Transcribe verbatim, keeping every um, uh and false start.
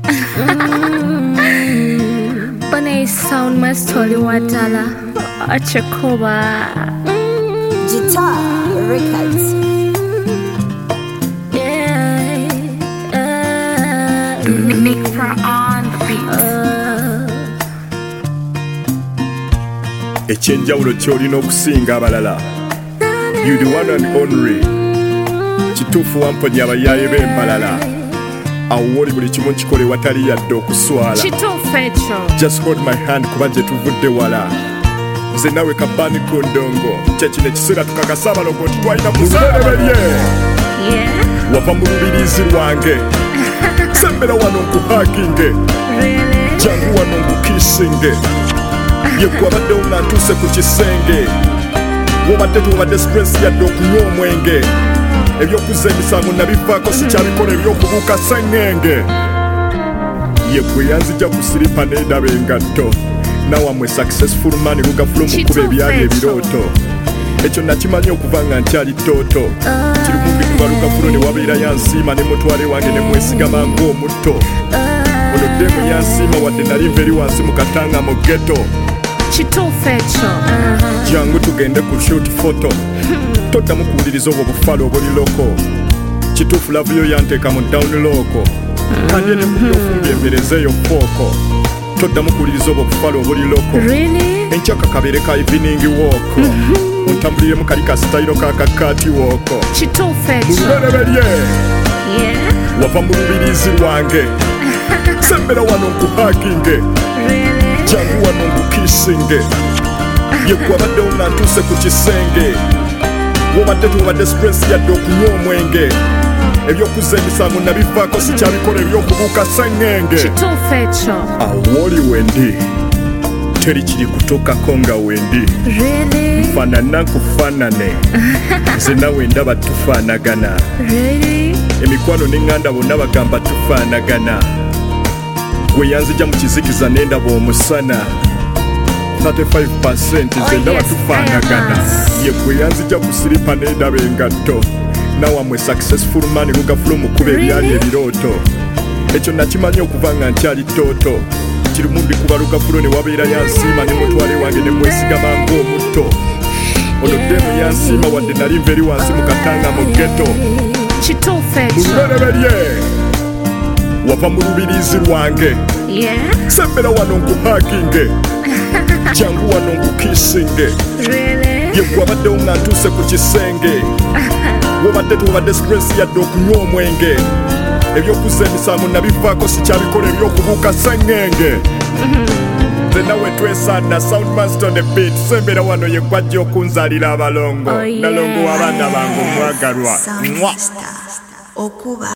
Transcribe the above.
Panay sound mastoli wadala Achakoba Guitar Records. Yeah, uh, Nick Pro on the beat. Ekyenjawulo ky'olina okusinga abalala. You the one and only. Kituufu wamponya abayaaye b'embalala. Awo oli buli kimu nkikole watali yadde okuswala. Kituufu ekyo. Just hold my hand kuba gye tuvudde wala. Nze nawe kabani ku ndongo. Kye kino ekiseera tukakasa abalogo nti twalina kuzeerebelye. Wava mu lubiriizi lwange. Sembera wano nkuhakinge. Jangu wano nkukisinge. Yegwe abaddewo nga ntuuse ku kisenge. Wobadde tewobadde stress yadde okunywa omwenge. Ebyokuzza emisango nabivaako sikyabikola ebyokubuuka sengenge. Yegwe yanzija ku siripa n'endaba engatto. Nawamwe successful man lugafulo mukuba ebyali ebirooto. Ekyo nakimanyi okuva nga nkyali ttooto. Kirumumbi kuba lugafulo ne wabeera yansiima ne mutwale wange ne mwesigama ng'omutto. Ono ddemu yansiima wadde nali nva eri wansi mu katanga mu ghetto. Kituufu ekyo. Jangu tugende ku shoot photo. Toddamu kuwuliriza obwo bufalo obuli loko. Kituufu love yo yanteeka mu down loko. Kandi ne mu byofumbi embereza eyo fooko. Toddamu kuwuliriza obwo bufalo obuli loko. Enkyaka kabeere ka evening walk. Ontambulire mu kali ka style ka kakati walk. Kituufu ekyo. Mubereberye. Wava mu lubiriizi lwange. Sembera wano nkuhakinge. Jangu wano nkukisinge. Yegwe abaddewo nga ntuuse ku kisenge. Wobadde tewobadde stress yadde okunywa omwenge. Ebyokuzza emisango nabivaako sikyabikola ebyokubuuka sengenge. Kituufu ekyo. Awo oli wendi teri kiri kutuukako nga wendi. Nfaanana nkufaanane. Nze nawe ndaba tufaanagana. Emikwano n'eŋŋanda bonna bagamba tufaanagana. Gwe yanzija mu kizikiza n'endaba omusana. thirty-five percent nze ndaba tufaanagana. Yegwe yanzija ku siripa n'endaba engatto. Nawamwe successful man lugafulo mukuba ebyali ebirooto. Ekyo nakimanyi okuva nga nkyali ttooto. Kirumumbi kuba lugafulo ne wabeera yansiima ne mutwale wange ne mwesigama ng'omutto. Ono ddemu yansiima wadde nali nva eri wansi mu katanga mu ghetto. Kituufu ekyo. Mubereberye. Wava mu lubiriizi lwange. Sembera wano nkuhakinge. Jangu wano nkukisinge. Yegwe abaddewo nga ntuuse ku kisenge. Wobadde tewobadde stress yadde okunywa omwenge. Ebyokuzza emisango nabivaako sikyabikola ebyokubuuka sengenge. Nze nawe twesaana Soundmaster on the beat. Sembera wano yegwe ajja okunzaalira abalongo. Nalongo w'abaana bange omwagalwa.